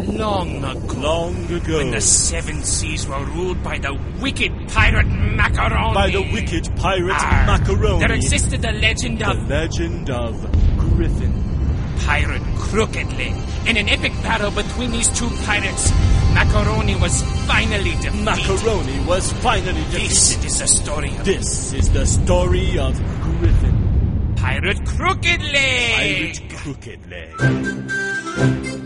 Long ago. Long ago. When the seven seas were ruled by the wicked pirate Macaroni. By the wicked pirate Macaroni. There existed the legend of... The legend of Griffin. Pirate Crooked Leg. In an epic battle between these two pirates, Macaroni was finally defeated. Macaroni was finally defeated. This is the story of... This is the story of Griffin. Pirate Crooked Leg. Pirate Crooked Leg.